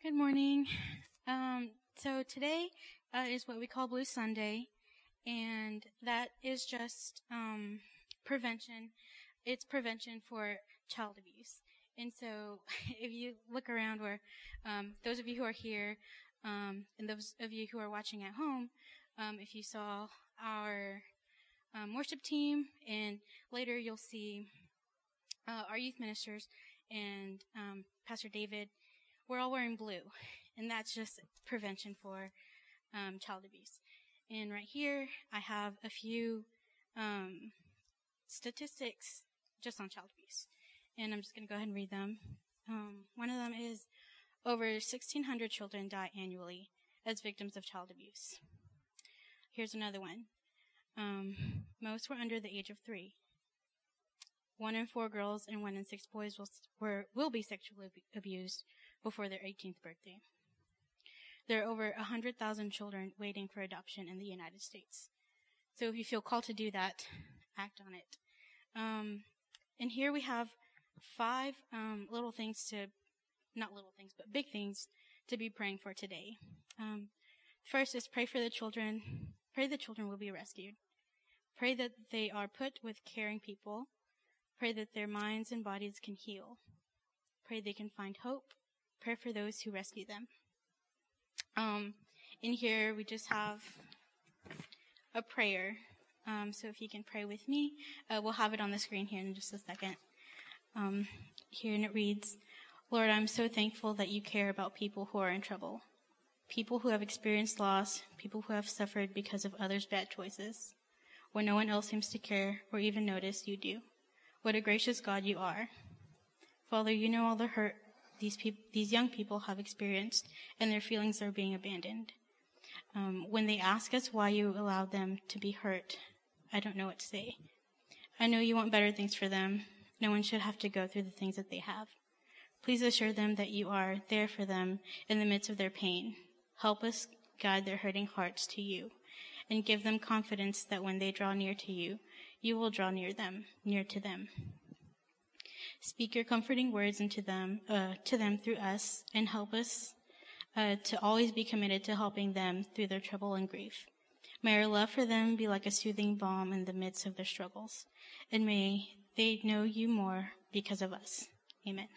Good morning. So today is what we call Blue Sunday, and that is just prevention. It's prevention for child abuse. And so if you look around where those of you who are here and those of you who are watching at home, if you saw our worship team, and later you'll see our youth ministers and Pastor David, we're all wearing blue, and that's just prevention for child abuse. And right here, I have a few statistics just on child abuse, and I'm just going to go ahead and read them. One of them is over 1,600 children die annually as victims of child abuse. Here's another one. Most were under the age of 3. 1 in 4 girls and 1 in 6 boys will be sexually abused before their 18th birthday. There are over 100,000 children waiting for adoption in the United States. So if you feel called to do that, act on it. And here we have 5 little things not little things, but big things to be praying for today. First is pray for the children. Pray the children will be rescued. Pray that they are put with caring people. Pray that their minds and bodies can heal. Pray they can find hope. Pray for those who rescue them. In here, we just have a prayer. So if you can pray with me, we'll have it on the screen here in just a second. Here, and it reads, Lord, I'm so thankful that you care about people who are in trouble, people who have experienced loss, people who have suffered because of others' bad choices. When no one else seems to care or even notice, you do. What a gracious God you are. Father, you know all the hurt these young people have experienced, and their feelings are being abandoned. When they ask us why you allowed them to be hurt, I don't know what to say. I know you want better things for them. No one should have to go through the things that they have. Please assure them that you are there for them in the midst of their pain. Help us guide their hurting hearts to you, and give them confidence that when they draw near to you, you will draw near to them. Speak your comforting words to them through us, and help us to always be committed to helping them through their trouble and grief. May our love for them be like a soothing balm in the midst of their struggles, and may they know you more because of us. Amen.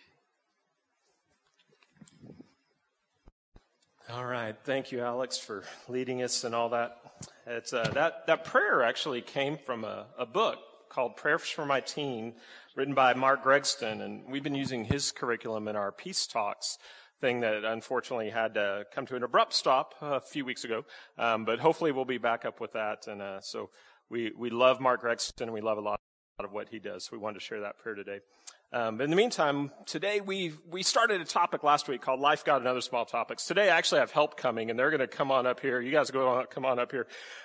All right. Thank you, Alex, for leading us and all that. It's that prayer actually came from a book called Prayers for My Teen, written by Mark Gregston, and we've been using his curriculum in our Peace Talks thing that unfortunately had to come to an abrupt stop a few weeks ago, but hopefully we'll be back up with that. And so we love Mark Gregston, and we love a lot of what he does. So we wanted to share that prayer today. But in the meantime, today we started a topic last week called Life, God, and Other Small Topics. Today I actually have help coming, and they're going to come on up here. You guys come on up here.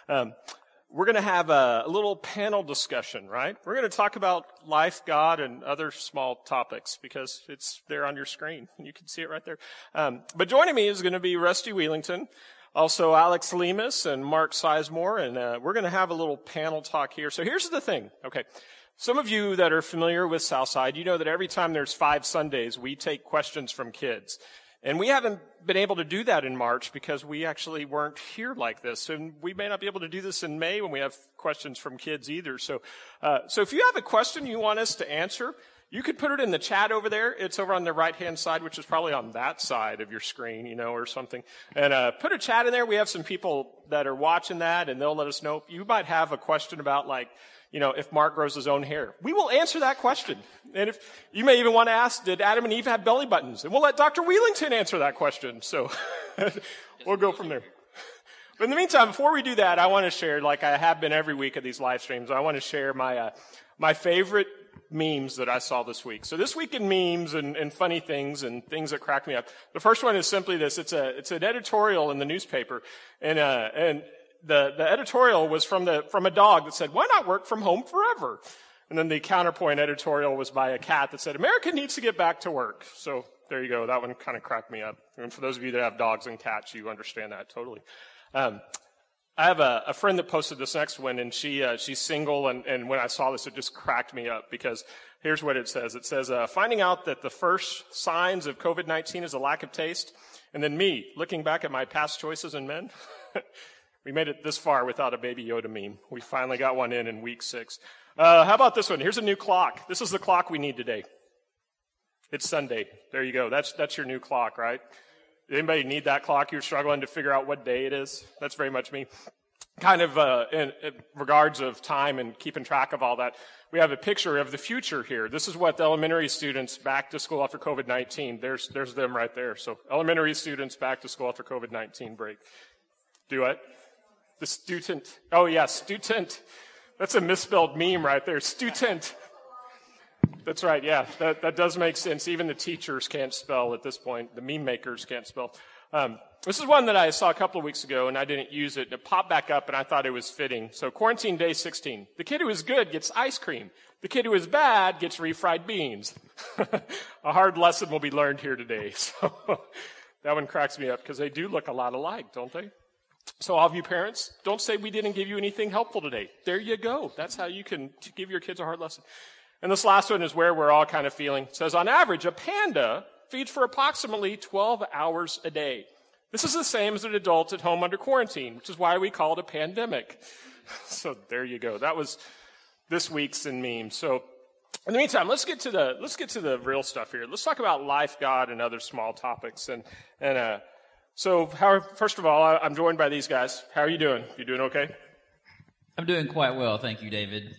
We're going to have a little panel discussion, right? We're going to talk about life, God, and other small topics because it's there on your screen. You can see it right there. But joining me is going to be Rusty Wheelington, also Alex Lemus and Mark Sizemore, and we're going to have a little panel talk here. So here's the thing. Okay. Some of you that are familiar with Southside, you know that every time there's 5 Sundays, we take questions from kids. And we haven't been able to do that in March because we actually weren't here like this. And we may not be able to do this in May when we have questions from kids either. So if you have a question you want us to answer, you could put it in the chat over there. It's over on the right-hand side, which is probably on that side of your screen, or something. And put a chat in there. We have some people that are watching that, and they'll let us know. You might have a question about, if Mark grows his own hair. We will answer that question. And if you may even want to ask, did Adam and Eve have belly buttons? And we'll let Dr. Wheelington answer that question. So we'll go from there. But in the meantime, before we do that, I want to share, like I have been every week at these live streams, I want to share my favorite memes that I saw this week. So this week in memes and funny things and things that crack me up. The first one is simply this. It's an editorial in the newspaper. And the editorial was from a dog that said, "Why not work from home forever?" And then the counterpoint editorial was by a cat that said, "America needs to get back to work." So there you go. That one kind of cracked me up. And for those of you that have dogs and cats, you understand that totally. I have a friend that posted this next one, and she's single, and when I saw this, it just cracked me up because here's what it says. It says, finding out that the first signs of COVID-19 is a lack of taste, and then me, looking back at my past choices in men. We made it this far without a Baby Yoda meme. We finally got one in week 6. How about this one? Here's a new clock. This is the clock we need today. It's Sunday. There you go. That's your new clock, right? Anybody need that clock? You're struggling to figure out what day it is? That's very much me. Kind of in regards of time and keeping track of all that, we have a picture of the future here. This is what the elementary students back to school after COVID-19. There's them right there. So elementary students back to school after COVID-19 break. Do what? The student. Oh, yeah, student. That's a misspelled meme right there. Student. That's right, yeah. That does make sense. Even the teachers can't spell at this point. The meme makers can't spell. This is one that I saw a couple of weeks ago, and I didn't use it. And it popped back up, and I thought it was fitting. So quarantine day 16. The kid who is good gets ice cream. The kid who is bad gets refried beans. A hard lesson will be learned here today. So that one cracks me up because they do look a lot alike, don't they? So all of you parents, don't say we didn't give you anything helpful today. There you go. That's how you can give your kids a hard lesson. And this last one is where we're all kind of feeling. It says, on average, a panda feeds for approximately 12 hours a day. This is the same as an adult at home under quarantine, which is why we call it a pandemic. So there you go. That was this week's in memes. So in the meantime, let's get to the real stuff here. Let's talk about life, God, and other small topics. So first of all, I'm joined by these guys. How are you doing? You doing okay? I'm doing quite well, thank you, David.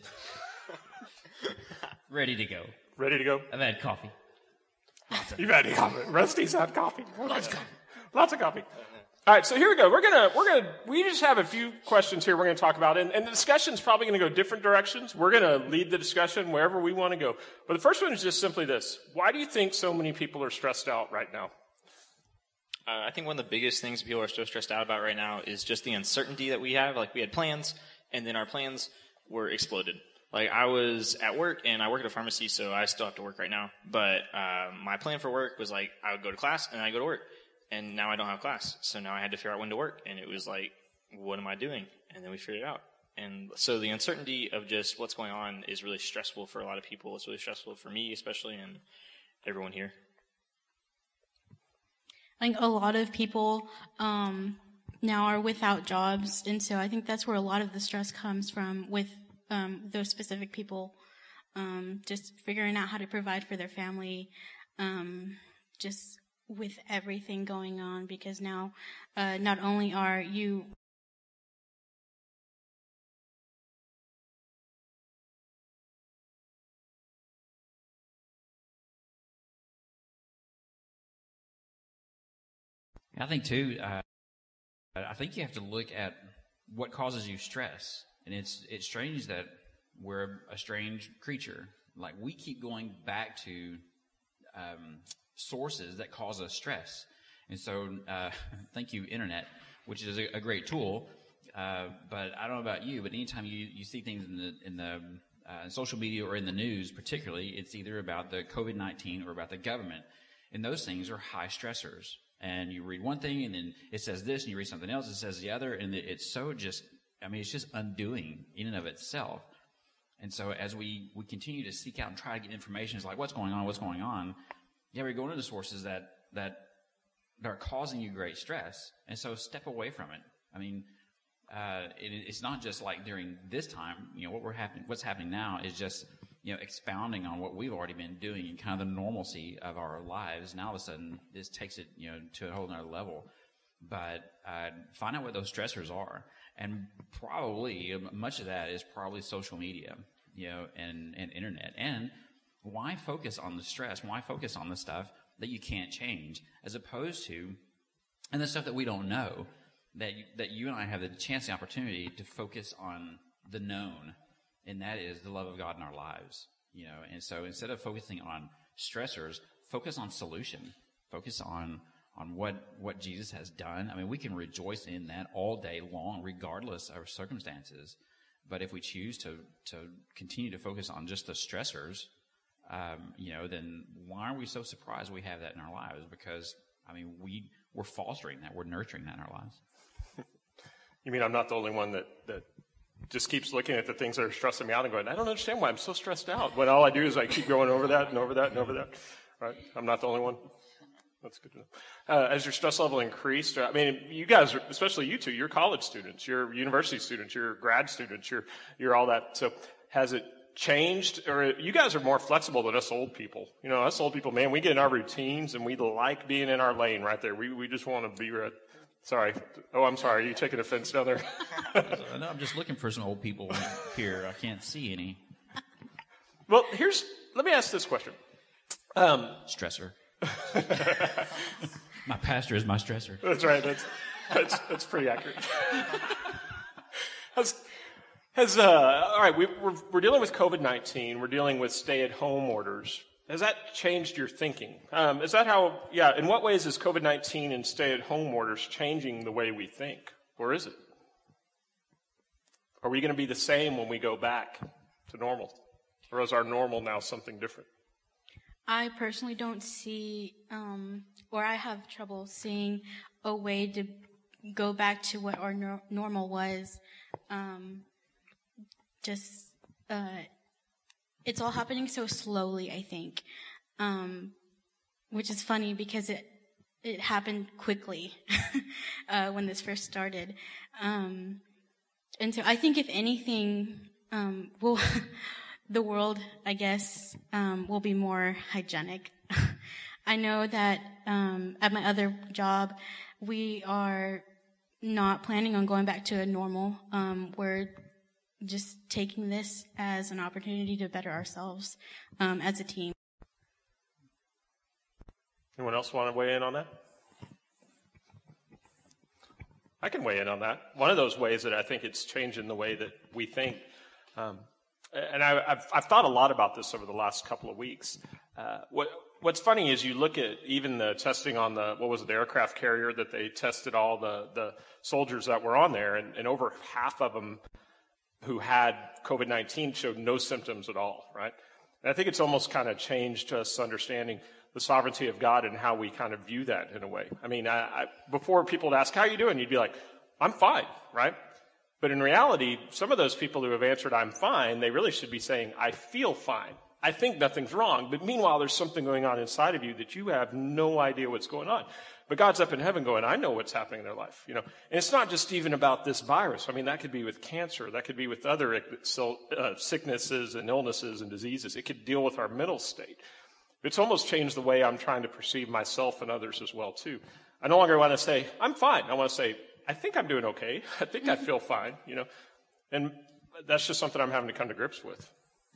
Ready to go. Ready to go? I've had coffee. You've had coffee. Rusty's had coffee. Lots of coffee. All right, so here we go. We just have a few questions here we're going to talk about, and the discussion's probably going to go different directions. We're going to lead the discussion wherever we want to go. But the first one is just simply this. Why do you think so many people are stressed out right now? I think one of the biggest things people are so stressed out about right now is just the uncertainty that we have. Like, we had plans, and then our plans were exploded. Like, I was at work, and I work at a pharmacy, so I still have to work right now. But my plan for work was, like, I would go to class, and I go to work. And now I don't have class. So now I had to figure out when to work. And it was like, what am I doing? And then we figured it out. And so the uncertainty of just what's going on is really stressful for a lot of people. It's really stressful for me, especially, and everyone here. I think a lot of people now are without jobs, and so I think that's where a lot of the stress comes from with those specific people, just figuring out how to provide for their family, just with everything going on, because now not only are you I think too, I think you have to look at what causes you stress. And it's strange that we're a strange creature. Like, we keep going back to sources that cause us stress. And so, thank you, Internet, which is a great tool. But I don't know about you, but anytime you see things in the social media or in the news, particularly, it's either about the COVID-19 or about the government. And those things are high stressors. And you read one thing, and then it says this, and you read something else, it says the other, and it's so just, it's just undoing in and of itself. And so as we continue to seek out and try to get information, it's like, what's going on? Yeah, we're going to the sources that are causing you great stress. And so step away from it. It's not just like during this time, what's happening now is just, expounding on what we've already been doing and kind of the normalcy of our lives. Now all of a sudden, this takes it, to a whole nother level. But find out what those stressors are. And probably, much of that is probably social media, and Internet. And why focus on the stress? Why focus on the stuff that you can't change, as opposed to, and the stuff that we don't know, that you and I have the chance, the opportunity to focus on the known, and that is the love of God in our lives, And so instead of focusing on stressors, focus on solution. Focus on what Jesus has done. We can rejoice in that all day long, regardless of circumstances. But if we choose to continue to focus on just the stressors, then why are we so surprised we have that in our lives? Because, we're fostering that. We're nurturing that in our lives. You mean I'm not the only one that just keeps looking at the things that are stressing me out and going, I don't understand why I'm so stressed out. When all I do is I keep going over that and over that and over that. Right? I'm not the only one. That's good to know. As your stress level increased, I mean, you guys, especially you two, you're college students, you're university students, you're grad students, you're all that. So has it changed? Or you guys are more flexible than us old people. You know, us old people, man, we get in our routines and we like being in our lane right there. We just want to be right. Sorry. Oh, I'm sorry. Are you taking offense down there? No, I'm just looking for some old people here. I can't see any. Well, let me ask this question. Stressor. My pastor is my stressor. That's right. That's pretty accurate. All right, we're dealing with COVID-19. We're dealing with stay-at-home orders. Has that changed your thinking? Is that how? Yeah. In what ways is COVID-19 and stay-at-home orders changing the way we think, or is it? Are we going to be the same when we go back to normal, or is our normal now something different? I personally don't see, or I have trouble seeing a way to go back to what our normal was. It's all happening so slowly, I think, which is funny because it happened quickly when this first started. And so I think if anything, the world, I guess, will be more hygienic. I know that at my other job, we are not planning on going back to a normal. We're just taking this as an opportunity to better ourselves as a team. Anyone else want to weigh in on that? I can weigh in on that. One of those ways that I think it's changing the way that we think, and I've thought a lot about this over the last couple of weeks. What's funny is you look at even the testing on the aircraft carrier that they tested all the soldiers that were on there, and over half of them who had COVID-19 showed no symptoms at all, right? And I think it's almost kind of changed us understanding the sovereignty of God and how we kind of view that in a way. I mean, before people would ask, how are you doing? You'd be like, I'm fine, right? But in reality, some of those people who have answered, I'm fine, they really should be saying, I feel fine. I think nothing's wrong. But meanwhile, there's something going on inside of you that you have no idea what's going on. But God's up in heaven going, I know what's happening in their life, you know. And it's not just even about this virus. I mean, that could be with cancer. That could be with other sicknesses and illnesses and diseases. It could deal with our mental state. It's almost changed the way I'm trying to perceive myself and others as well, too. I no longer want to say, I'm fine. I want to say, I think I'm doing okay. I think I feel fine, you know. And that's just something I'm having to come to grips with.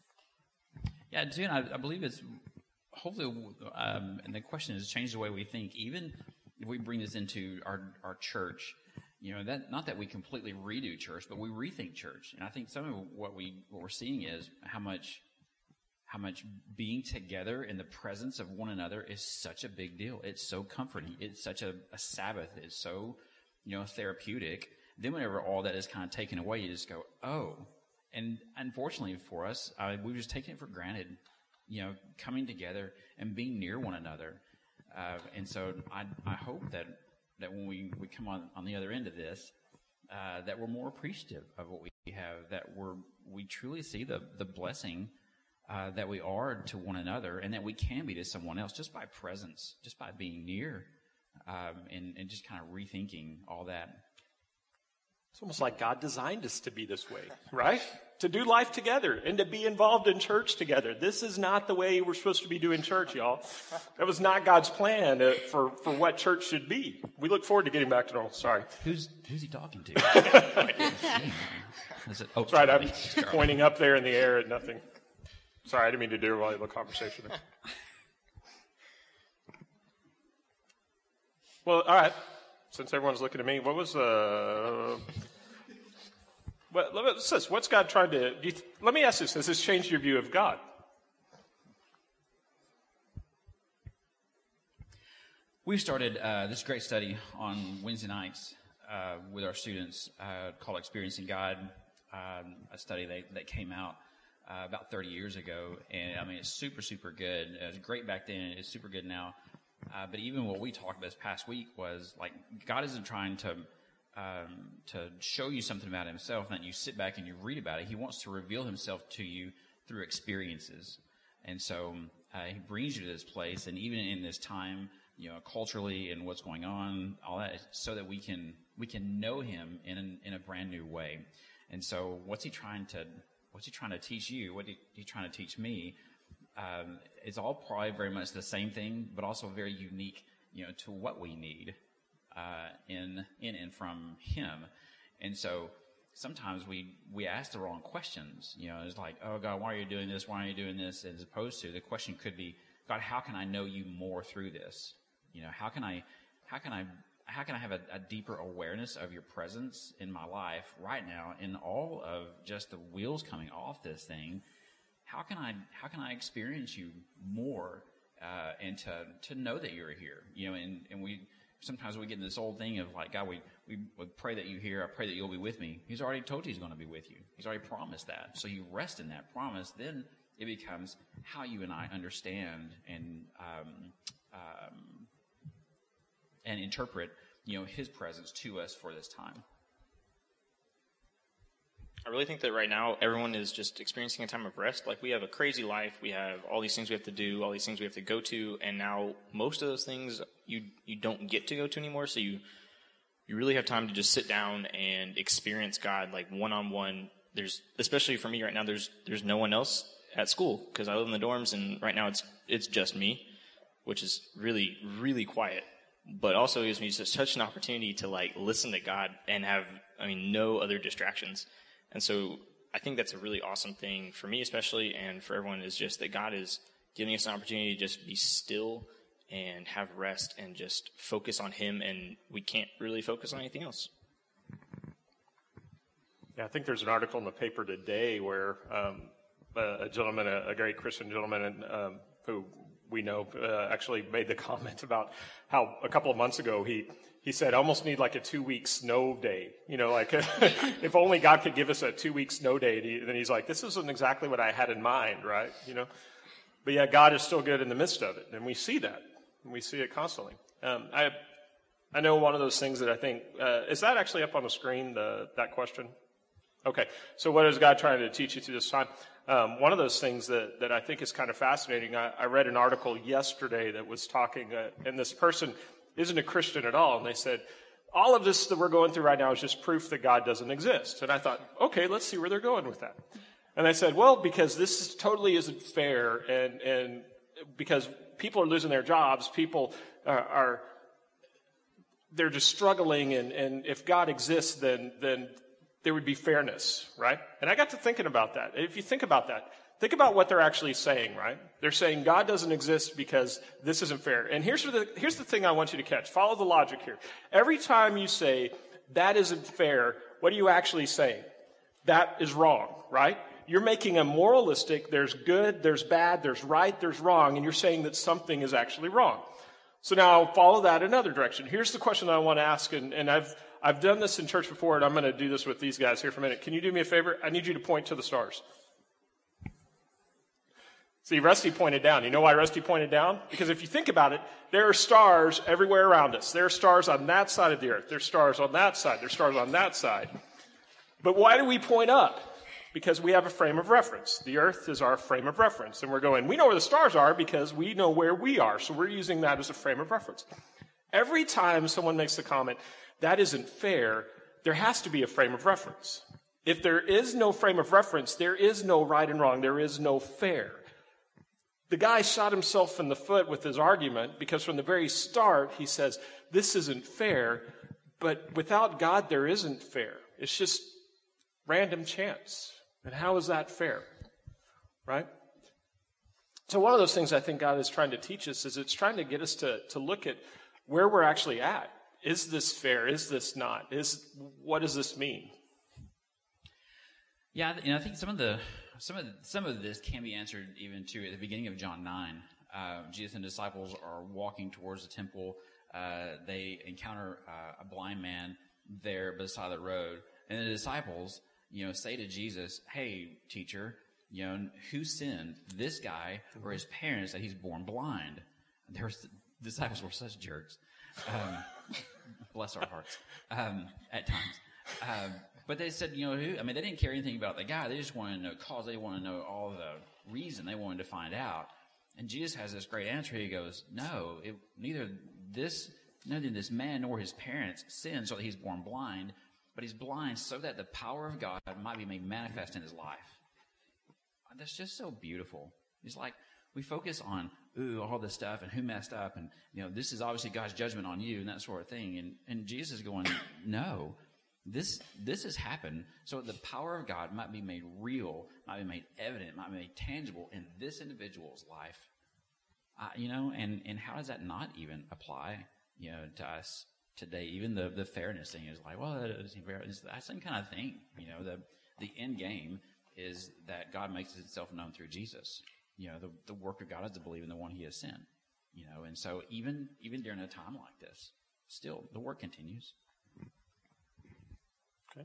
Yeah, too, and I believe it's hopefully, and the question is change the way we think. Even if we bring this into our church, you know, that not that we completely redo church, but we rethink church. And I think some of what we're seeing is how much being together in the presence of one another is such a big deal. It's so comforting. It's such a Sabbath. It's so, you know, therapeutic. Then whenever all that is kind of taken away, you just go, oh. And unfortunately for us, we've just taken it for granted, you know, coming together and being near one another. And so I hope that when we come on the other end of this, that we're more appreciative of what we have, that we truly see the blessing that we are to one another, and that we can be to someone else just by presence, just by being near, and just kind of rethinking all that. It's almost like God designed us to be this way, right? To do life together and to be involved in church together. This is not the way we're supposed to be doing church, y'all. That was not God's plan for what church should be. We look forward to getting back to normal. Sorry. Who's he talking to? That's right. I'm pointing up there in the air at nothing. Sorry, I didn't mean to derail the conversation. Well, all right. Since everyone's looking at me, what was what's God trying to? Let me ask this: has this changed your view of God? We started this great study on Wednesday nights with our students called "Experiencing God," a study that came out about 30 years ago, and I mean it's super, super good. It was great back then; it's super good now. But even what we talked about this past week was like God isn't trying to to show you something about himself, and that you sit back and you read about it. He wants to reveal himself to you through experiences. And so he brings you to this place, and even in this time, culturally and what's going on, all that, so that we can know him in a brand new way. And so what's he trying to teach you? What he's trying to teach me? It's all probably very much the same thing, but also very unique, to what we need in and from him. And so sometimes we ask the wrong questions. It's like, oh God, why are you doing this? Why are you doing this? As opposed to the question could be, God, how can I know you more through this? How can I have a deeper awareness of your presence in my life right now, in all of just the wheels coming off this thing? How can I experience you more, and to know that you're here? And we sometimes we get in this old thing of like, God, we pray that you're here. I pray that you'll be with me. He's already told you he's going to be with you. He's already promised that. So you rest in that promise. Then it becomes how you and I understand and interpret, his presence to us for this time. I really think that right now everyone is just experiencing a time of rest. Like, we have a crazy life. We have all these things we have to do, all these things we have to go to, and now most of those things you don't get to go to anymore. So you really have time to just sit down and experience God, like, one-on-one. Especially for me right now, there's no one else at school because I live in the dorms, and right now it's just me, which is really, really quiet. But also gives me such an opportunity to, like, listen to God and have, no other distractions. And so I think that's a really awesome thing for me especially, and for everyone, is just that God is giving us an opportunity to just be still and have rest and just focus on him, and we can't really focus on anything else. Yeah, I think there's an article in the paper today where a gentleman, a great Christian gentleman who we know actually made the comment about how a couple of months ago he said, I almost need like a 2-week snow day. Like if only God could give us a 2-week snow day. Then he's like, this isn't exactly what I had in mind, right? But yeah, God is still good in the midst of it. And we see that. And we see it constantly. I know one of those things that I think, is that actually up on the screen, that question? Okay. So what is God trying to teach you through this time? One of those things that I think is kind of fascinating, I read an article yesterday that was talking, and this person isn't a Christian at all, and they said, all of this that we're going through right now is just proof that God doesn't exist. And I thought, okay, let's see where they're going with that. And I said, well, because this totally isn't fair, and because people are losing their jobs, people they're just struggling, and if God exists, then there would be fairness, right? And I got to thinking about that. If you think about that, think about what they're actually saying, right? They're saying God doesn't exist because this isn't fair. And here's the thing I want you to catch. Follow the logic here. Every time you say that isn't fair, what are you actually saying? That is wrong, right? You're making a moralistic, there's good, there's bad, there's right, there's wrong, and you're saying that something is actually wrong. So now follow that another direction. Here's the question I want to ask, and I've done this in church before, and I'm going to do this with these guys here for a minute. Can you do me a favor? I need you to point to the stars. See, Rusty pointed down. You know why Rusty pointed down? Because if you think about it, there are stars everywhere around us. There are stars on that side of the earth. There's stars on that side. There's stars on that side. But why do we point up? Because we have a frame of reference. The earth is our frame of reference. And we're going, we know where the stars are because we know where we are. So we're using that as a frame of reference. Every time someone makes the comment, that isn't fair, there has to be a frame of reference. If there is no frame of reference, there is no right and wrong. There is no fair. The guy shot himself in the foot with his argument because from the very start he says, this isn't fair, but without God there isn't fair. It's just random chance. And how is that fair? Right? So one of those things I think God is trying to teach us is it's trying to get us to look at where we're actually at. Is this fair? Is this not? What does this mean? Yeah, I think some of this can be answered even too at the beginning of John 9. Jesus and disciples are walking towards the temple. They encounter a blind man there beside the road, and the disciples, say to Jesus, "Hey, teacher, who sinned, this guy or his parents, that he's born blind?" The disciples were such jerks. bless our hearts, at times. But they said, they didn't care anything about the guy. They just wanted to know cause. They wanted to know all the reason. They wanted to find out. And Jesus has this great answer. He goes, no, neither this man nor his parents sinned so that he's born blind, but he's blind so that the power of God might be made manifest in his life. That's just so beautiful. It's like we focus on, all this stuff and who messed up and, this is obviously God's judgment on you and that sort of thing. And Jesus is going, no, this has happened so that the power of God might be made real, might be made evident, might be made tangible in this individual's life. And how does that not even apply, to us today? Even the fairness thing is like, well, that isn't fair. It's that same kind of thing. The end game is that God makes himself known through Jesus. The work of God is to believe in the one he has sent. And so even during a time like this, still the work continues. Okay.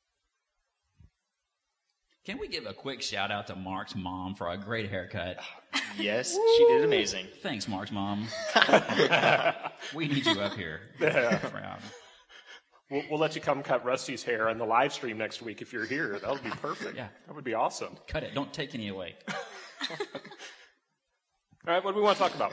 Can we give a quick shout out to Mark's mom for a great haircut? Yes, she did amazing. Thanks, Mark's mom. We need you up here. Yeah. We'll let you come cut Rusty's hair on the live stream next week if you're here. That would be perfect. Yeah. That would be awesome. Cut it. Don't take any away. All right, what do we want to talk about?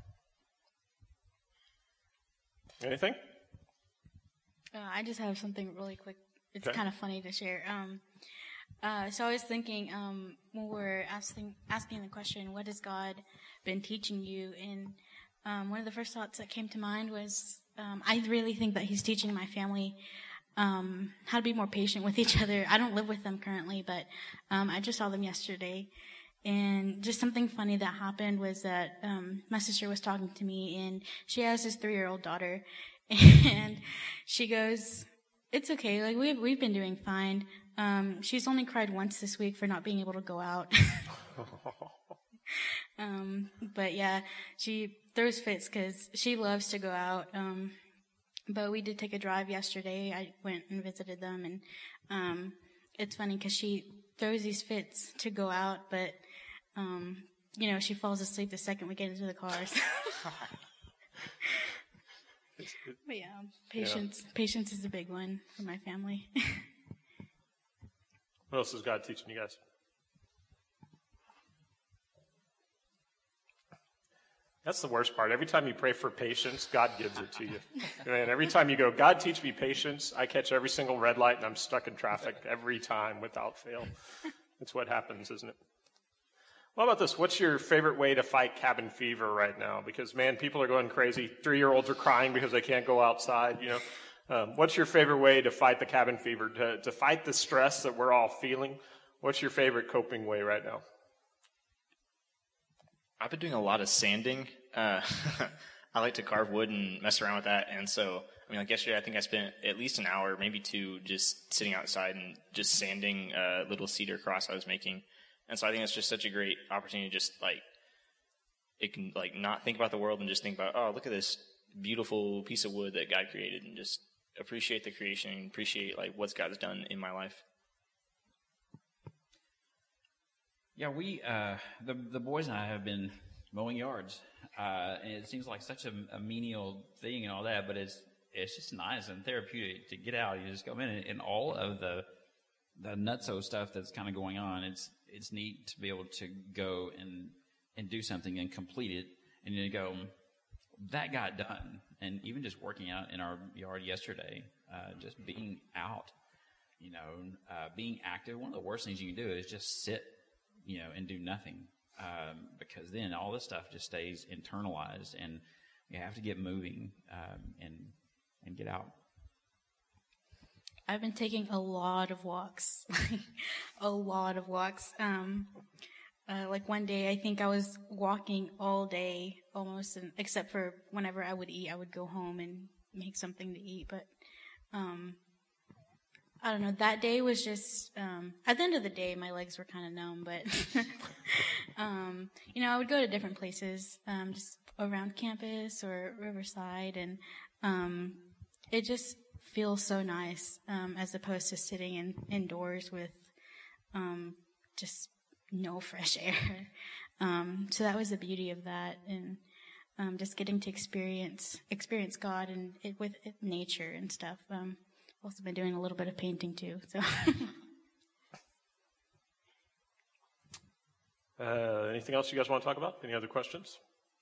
Anything? I just have something really quick. It's Okay. kind of funny to share. So I was thinking when we're asking the question, what has God been teaching you? And one of the first thoughts that came to mind was I really think that he's teaching my family how to be more patient with each other. I don't live with them currently, but I just saw them yesterday. And just something funny that happened was that my sister was talking to me, and she has this 3-year-old daughter, and she goes, "It's okay. Like we've been doing fine. She's only cried once this week for not being able to go out." But yeah, she throws fits because she loves to go out. But we did take a drive yesterday. I went and visited them, and it's funny because she throws these fits to go out, but she falls asleep the second we get into the car. But yeah, patience is a big one for my family. What else is God teaching you guys? That's the worst part. Every time you pray for patience, God gives it to you. And every time you go, God, teach me patience, I catch every single red light and I'm stuck in traffic every time without fail. That's what happens, isn't it? What about this? What's your favorite way to fight cabin fever right now? Because, man, people are going crazy. 3-year-olds are crying because they can't go outside, What's your favorite way to fight the cabin fever, to fight the stress that we're all feeling? What's your favorite coping way right now? I've been doing a lot of sanding. I like to carve wood and mess around with that. And so, like yesterday, I think I spent at least an hour, maybe 2, just sitting outside and just sanding a little cedar cross I was making. And so I think it's just such a great opportunity to just it can not think about the world and just think about, oh, look at this beautiful piece of wood that God created, and just appreciate the creation and appreciate what God has done in my life. Yeah, we the boys and I have been mowing yards, and it seems like such a menial thing and all that, but it's just nice and therapeutic to get out. You just go in, and all of the nutso stuff that's kind of going on. It's neat to be able to go and do something and complete it, and you go, that got done. And even just working out in our yard yesterday, just being out, being active. One of the worst things you can do is just sit, and do nothing, because then all this stuff just stays internalized, and you have to get moving and get out. I've been taking a lot of walks, a lot of walks. One day, I think I was walking all day almost, except for whenever I would eat, I would go home and make something to eat. But I don't know. That day was just, at the end of the day, my legs were kind of numb. But, I would go to different places, just around campus or Riverside. And it just feels so nice, as opposed to sitting indoors with just no fresh air. So that was the beauty of that. And just getting to experience God and with nature and stuff. Also been doing a little bit of painting too. So. Anything else you guys want to talk about? Any other questions?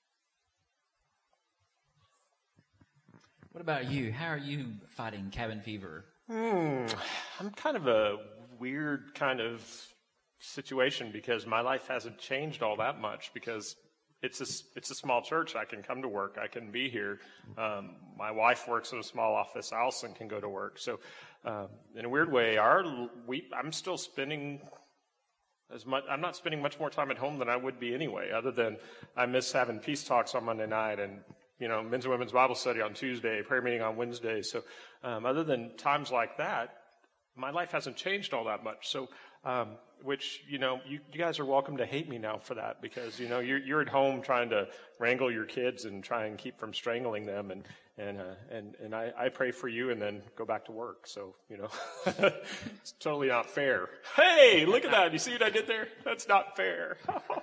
What about you? How are you fighting cabin fever? I'm kind of a weird kind of situation because my life hasn't changed all that much because it's a small church. I can come to work. I can be here. My wife works in a small office. Allison can go to work. So in a weird way, I'm still spending I'm not spending much more time at home than I would be anyway, other than I miss having peace talks on Monday night and, men's and women's Bible study on Tuesday, prayer meeting on Wednesday. So other than times like that, my life hasn't changed all that much. So, which, you guys are welcome to hate me now for that because, you're at home trying to wrangle your kids and try and keep from strangling them. And I pray for you and then go back to work. So, it's totally not fair. Hey, look at that. You see what I did there? That's not fair.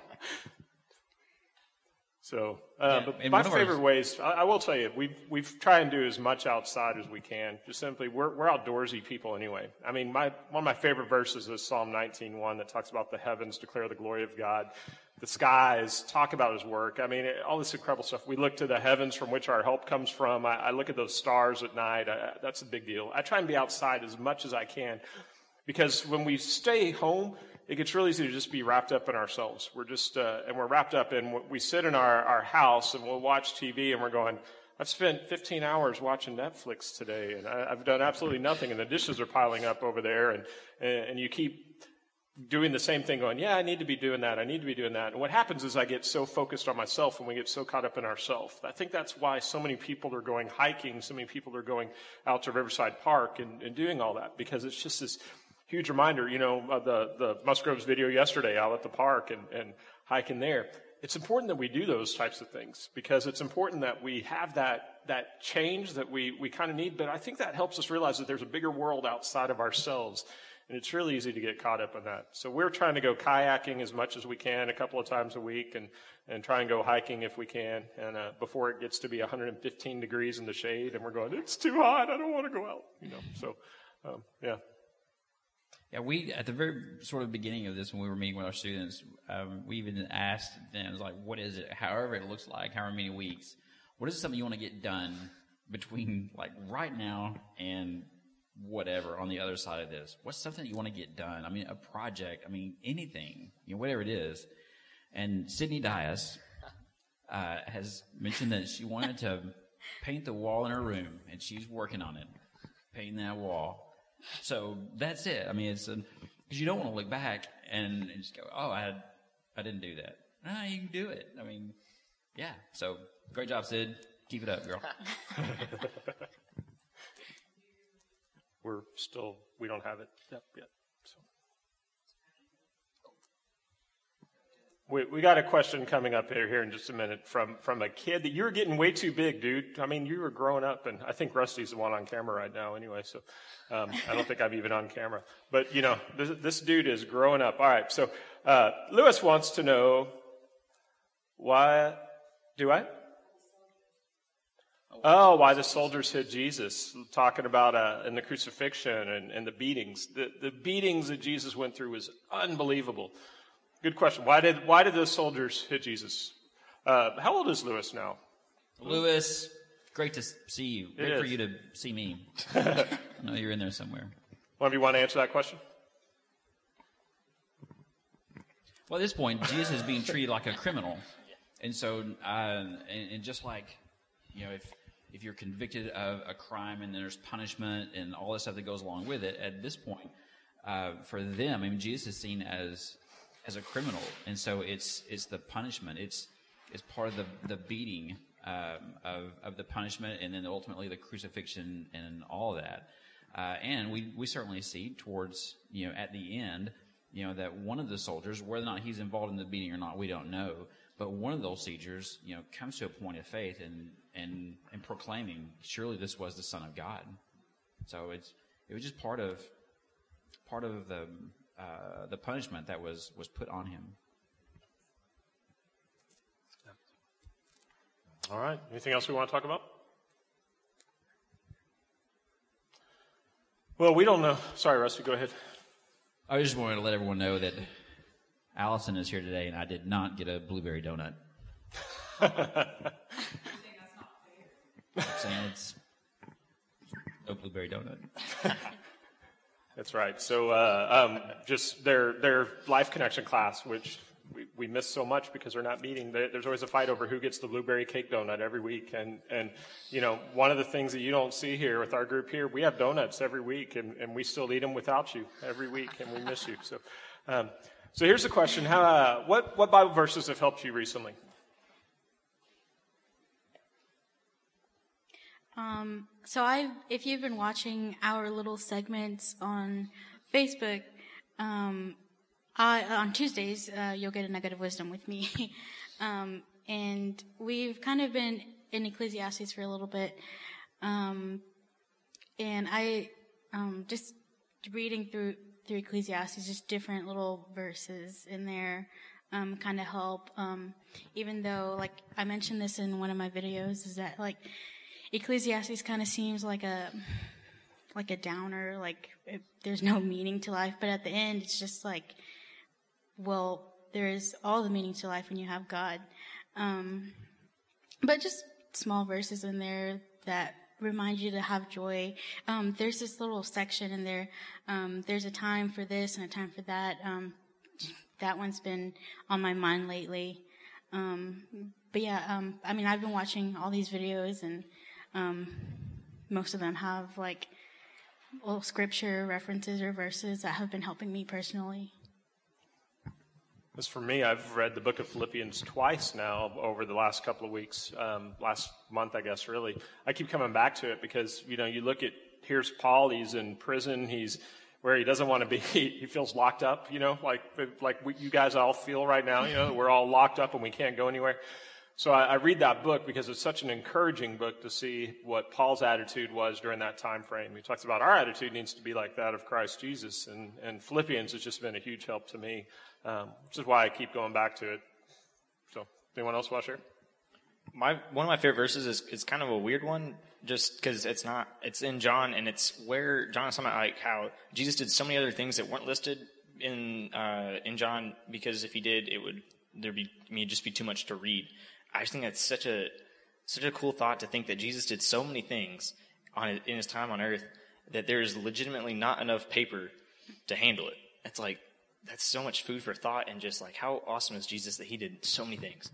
So, but my favorite ways, I will tell you, we've tried and do as much outside as we can. Just simply, we're outdoorsy people anyway. I mean, one of my favorite verses is Psalm 19:1 that talks about the heavens declare the glory of God. The skies talk about his work. I mean, all this incredible stuff. We look to the heavens from which our help comes from. I look at those stars at night. That's a big deal. I try and be outside as much as I can because when we stay home, it gets really easy to just be wrapped up in ourselves. We're just, and we're wrapped up in, we sit in our house and we'll watch TV and we're going, I've spent 15 hours watching Netflix today and I've done absolutely nothing and the dishes are piling up over there and you keep doing the same thing going, yeah, I need to be doing that. I need to be doing that. And what happens is I get so focused on myself and we get so caught up in ourselves. I think that's why so many people are going hiking. So many people are going out to Riverside Park and doing all that because it's just this huge reminder, the Musgroves video yesterday out at the park and hiking there. It's important that we do those types of things because it's important that we have that change that we kind of need. But I think that helps us realize that there's a bigger world outside of ourselves. And it's really easy to get caught up in that. So we're trying to go kayaking as much as we can a couple of times a week and try and go hiking if we can. And before it gets to be 115 degrees in the shade and we're going, it's too hot. I don't want to go out. So, yeah. Yeah, we, at the very sort of beginning of this, when we were meeting with our students, we even asked them, like, what is it, however it looks like, however many weeks, what is something you want to get done between, like, right now and whatever on the other side of this? What's something that you want to get done? I mean, a project, anything, whatever it is. And Sydney Dias has mentioned that she wanted to paint the wall in her room, and she's working on it, painting that wall. So that's it. It's because you don't want to look back and just go, oh, I didn't do that. No, you can do it. Yeah. So great job, Sid. Keep it up, girl. We don't have it up yet. So. We got a question coming up here in just a minute from a kid that you were getting way too big, dude. You were growing up, and I think Rusty's the one on camera right now anyway, so I don't think I'm even on camera. But, this dude is growing up. All right, so Lewis wants to know why the soldiers hit Jesus, talking about in the crucifixion and the beatings. The beatings that Jesus went through was unbelievable. Good question. Why did those soldiers hit Jesus? How old is Lewis now? Lewis, great to see you. Great for you to see me. I know you're in there somewhere. One of you want to answer that question? Well, at this point, Jesus is being treated like a criminal. And so, and just like, if you're convicted of a crime and there's punishment and all the stuff that goes along with it, at this point, for them, Jesus is seen as a criminal, and so it's the punishment. It's part of the beating of the punishment, and then ultimately the crucifixion and all of that. And we certainly see towards at the end that one of the soldiers, whether or not he's involved in the beating or not, we don't know. But one of those soldiers comes to a point of faith and proclaiming, surely this was the Son of God. So it was just part of the punishment that was put on him. All right. Anything else we want to talk about? Well, we don't know. Sorry, Rusty, go ahead. I just wanted to let everyone know that Allison is here today, and I did not get a blueberry donut. I'm saying it's no blueberry donut. That's right. So just their Life Connection class, which we miss so much because they're not meeting. There's always a fight over who gets the blueberry cake donut every week. And you know, one of the things that you don't see here with our group here, we have donuts every week, and we still eat them without you every week, and we miss you. So so here's the question. What Bible verses have helped you recently? So if you've been watching our little segments on Facebook, on Tuesdays, you'll get a nugget of wisdom with me. And we've kind of been in Ecclesiastes for a little bit. And I, just reading through Ecclesiastes, just different little verses in there, kind of help. Even though, like, I mentioned this in one of my videos, is that, like, Ecclesiastes kind of seems like a downer, like there's no meaning to life. But at the end, it's just like, well, there is all the meaning to life when you have God. But just small verses in there that remind you to have joy. There's this little section in there. There's a time for this and a time for that. That one's been on my mind lately. But yeah, I mean, I've been watching all these videos, and most of them have like little scripture references or verses that have been helping me personally. As for me, I've read the book of Philippians twice now over the last couple of weeks, last month, I guess, really. I keep coming back to it because, you know, you look at, here's Paul, he's in prison, he's where he doesn't want to be, he feels locked up, you know, like you guys all feel right now, you know, we're all locked up and we can't go anywhere. So I read that book because it's such an encouraging book to see what Paul's attitude was during that time frame. He talks about our attitude needs to be like that of Christ Jesus, and Philippians has just been a huge help to me, which is why I keep going back to it. So, anyone else want to share? One of my favorite verses is kind of a weird one, just because it's in John, and it's where John is talking about like how Jesus did so many other things that weren't listed in John, because if he did, it'd just be too much to read. I just think that's such a cool thought to think that Jesus did so many things in his time on earth that there's legitimately not enough paper to handle it. It's like, that's so much food for thought, and just like, how awesome is Jesus that he did so many things.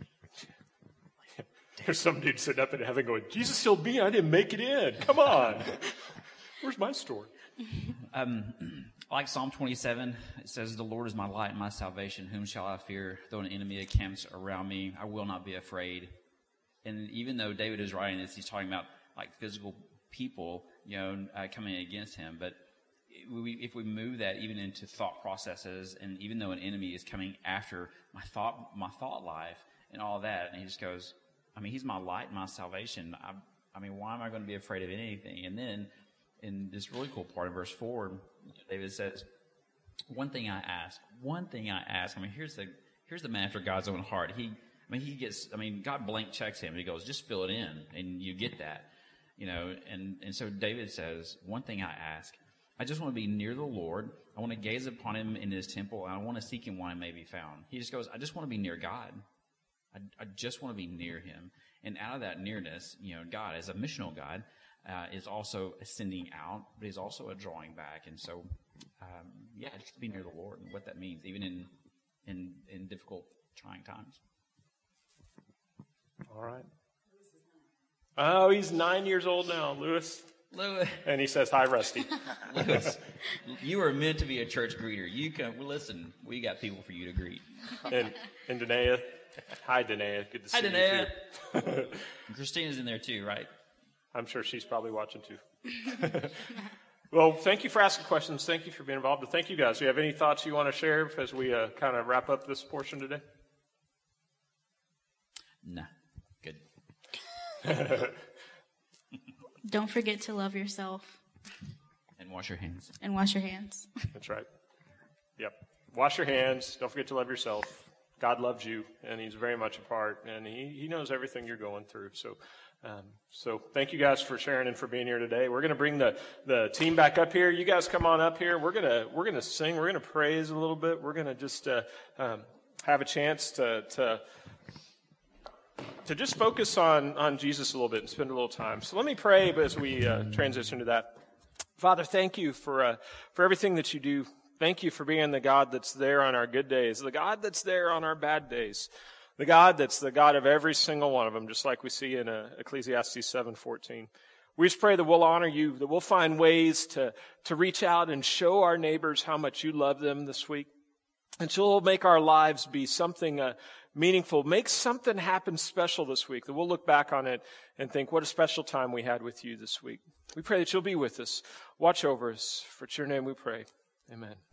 There's some dude sitting up in heaven going, Jesus healed me, I didn't make it in. Come on. Where's my story? Like Psalm 27, it says, "The Lord is my light and my salvation. Whom shall I fear? Though an enemy encamps around me, I will not be afraid." And even though David is writing this, he's talking about like physical people, you know, coming against him. But if we move that even into thought processes, and even though an enemy is coming after my thought life and all that, and he just goes, I mean, he's my light and my salvation. I mean, why am I going to be afraid of anything? And then in this really cool part of verse 4, David says, one thing I ask. I mean, here's the man after God's own heart. God blank checks him. He goes, just fill it in, and you get that, you know. And so David says, one thing I ask. I just want to be near the Lord. I want to gaze upon him in his temple, and I want to seek him while he may be found. He just goes, I just want to be near God. I just want to be near him. And out of that nearness, you know, God, as a missional God, is also a sending out, but he's also a drawing back. And so, just to be near the Lord and what that means, even in difficult, trying times. All right. Oh, he's 9 years old now, Lewis. And he says, hi, Rusty. Lewis, you are meant to be a church greeter. You can listen. We got people for you to greet. And Danae. Hi, Danae. Good to see you. Hi, Danae. Christina's in there too, right? I'm sure she's probably watching too. Well, thank you for asking questions. Thank you for being involved. And thank you guys. Do you have any thoughts you want to share as we kind of wrap up this portion today? Nah. Good. Don't forget to love yourself. And wash your hands. And wash your hands. That's right. Yep. Wash your hands. Don't forget to love yourself. God loves you, and he's very much a part, and he knows everything you're going through. So thank you guys for sharing and for being here today. We're going to bring the team back up here. You guys come on up here. We're going to sing. We're going to praise a little bit. We're going to just have a chance to just focus on Jesus a little bit and spend a little time. So let me pray as we transition to that. Father, thank you for everything that you do. Thank you for being the God that's there on our good days, the God that's there on our bad days, the God that's the God of every single one of them, just like we see in Ecclesiastes 7:14. We just pray that we'll honor you, that we'll find ways to reach out and show our neighbors how much you love them this week. And so we'll make our lives be something meaningful, make something happen special this week, that we'll look back on it and think, what a special time we had with you this week. We pray that you'll be with us. Watch over us. For it's your name we pray. Amen.